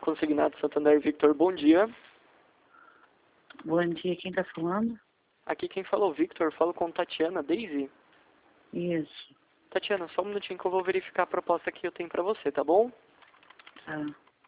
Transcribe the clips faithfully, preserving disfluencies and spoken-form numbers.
Consignado Santander, Victor, bom dia. Bom dia, quem tá falando? Aqui quem fala é o Victor, falo com Tatiana Daisy. Isso. Tatiana, só um minutinho que eu vou verificar a proposta que eu tenho pra você, tá bom? Tá.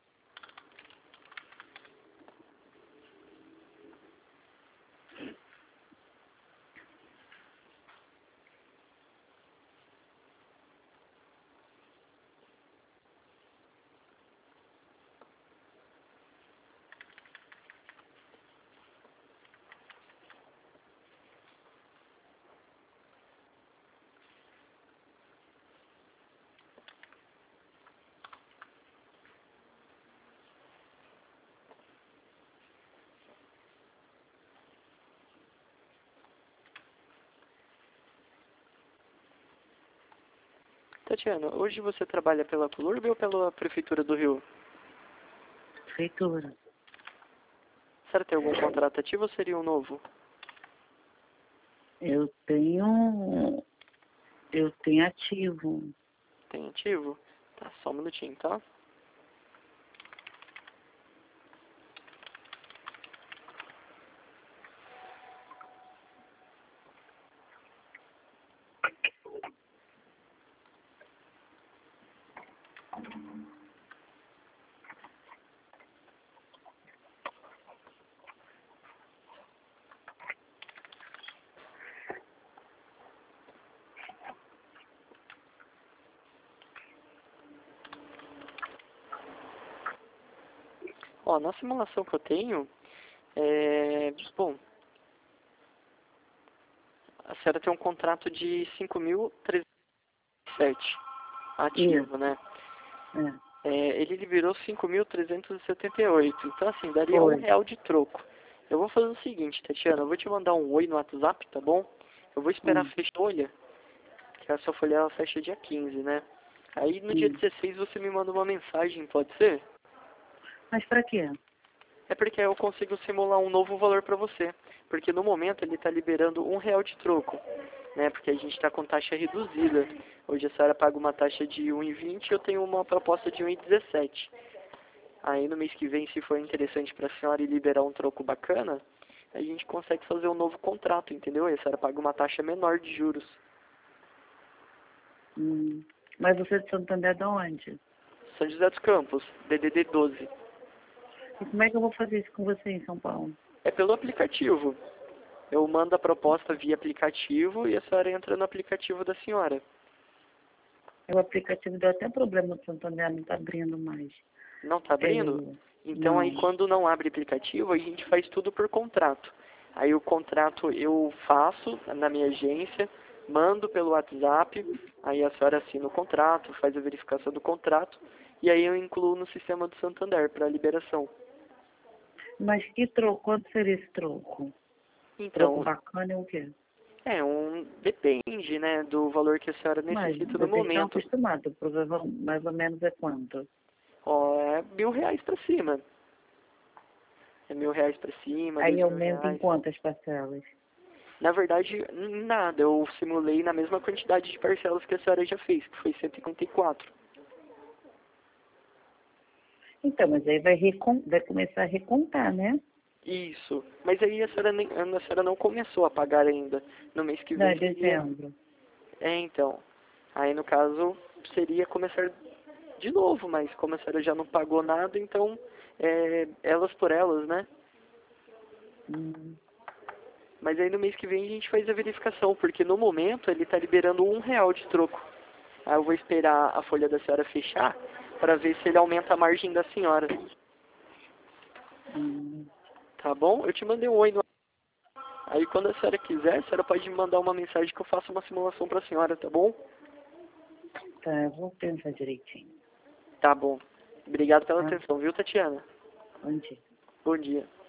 Tatiana, hoje você trabalha pela Colurb ou pela Prefeitura do Rio? Prefeitura. A senhora tem algum contrato ativo ou seria um novo? Eu tenho... Eu tenho ativo. Tem ativo? Tá, só um minutinho, tá? Ó, na simulação que eu tenho, é... Bom, a senhora tem um contrato de cinco mil trezentos e sete ativo, Isso. né? É. É, ele liberou cinco mil trezentos e setenta e oito, então assim, daria um Foi. real de troco. Eu vou fazer o seguinte, Tatiana, eu vou te mandar um oi no WhatsApp, tá bom? Eu vou esperar Hum. fechar a folha, que a sua folha ela fecha dia quinze, né? Aí no dia Hum. dezesseis você me manda uma mensagem, pode ser? Mas pra quê? É porque eu consigo simular um novo valor para você. Porque no momento ele está liberando um real de troco, né? Porque a gente está com taxa reduzida. Hoje a senhora paga uma taxa de um e vinte e eu tenho uma proposta de um e dezessete. Aí no mês que vem, se for interessante para a senhora e liberar um troco bacana, a gente consegue fazer um novo contrato, entendeu? E a senhora paga uma taxa menor de juros. Hum. Mas você é de Santander de onde? São José dos Campos, D D D doze. E como é que eu vou fazer isso com você em São Paulo? É pelo aplicativo. Eu mando a proposta via aplicativo e a senhora entra no aplicativo da senhora. O aplicativo deu até problema no Santander, não tá abrindo mais. Não está É, abrindo? Então aí não. quando não abre aplicativo, a gente faz tudo por contrato. Aí o contrato eu faço na minha agência, mando pelo WhatsApp, aí a senhora assina o contrato, faz a verificação do contrato, e aí eu incluo no sistema do Santander para liberação. Mas que troco? Quanto seria esse troco? Troco Então, bacana é o quê? é um depende, né, do valor que a senhora Mas necessita no vocês estão momento. acostumados, provavelmente mais ou menos é quanto? Ó, é mil reais para cima. É mil reais para cima, dois Aí mil aumenta em reais. quantas parcelas? Na verdade, nada. Eu simulei na mesma quantidade de parcelas que a senhora já fez, que foi cento e cinquenta e quatro. Então, mas aí vai, recon... vai começar a recontar, né? Isso. Mas aí a senhora, nem, a senhora não começou a pagar ainda. No mês que Não, vem é seria... dezembro. É, então. Aí, no caso, seria começar de novo, mas como a senhora já não pagou nada, então, é, elas por elas, né? Hum. Mas aí no mês que vem a gente faz a verificação, porque no momento ele está liberando um real de troco. Aí eu vou esperar a folha da senhora fechar para ver se ele aumenta a margem da senhora. Hum. Tá bom? Eu te mandei um oi no... Aí quando a senhora quiser, a senhora pode me mandar uma mensagem que eu faça uma simulação para a senhora, tá bom? Tá, eu vou pensar direitinho. Tá bom. Obrigado pela Tá? atenção, viu, Tatiana? Bom dia. Bom dia.